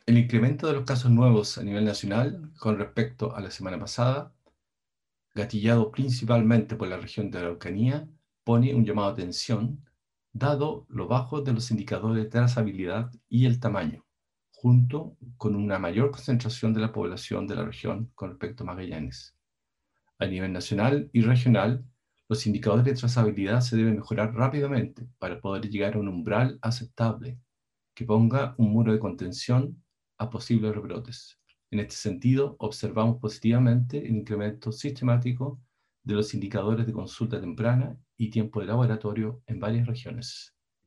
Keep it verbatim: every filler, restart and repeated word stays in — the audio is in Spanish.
El incremento de los casos nuevos a nivel nacional con respecto a la semana pasada, gatillado principalmente por la región de Araucanía, pone un llamado a atención, dado lo bajo de los indicadores de trazabilidad y el tamaño, junto con una mayor concentración de la población de la región con respecto a Magallanes. A nivel nacional y regional, los indicadores de trazabilidad se deben mejorar rápidamente para poder llegar a un umbral aceptable que ponga un muro de contención a posibles rebrotes. En este sentido, observamos positivamente el incremento sistemático de los indicadores de consulta temprana y tiempo de laboratorio en varias regiones.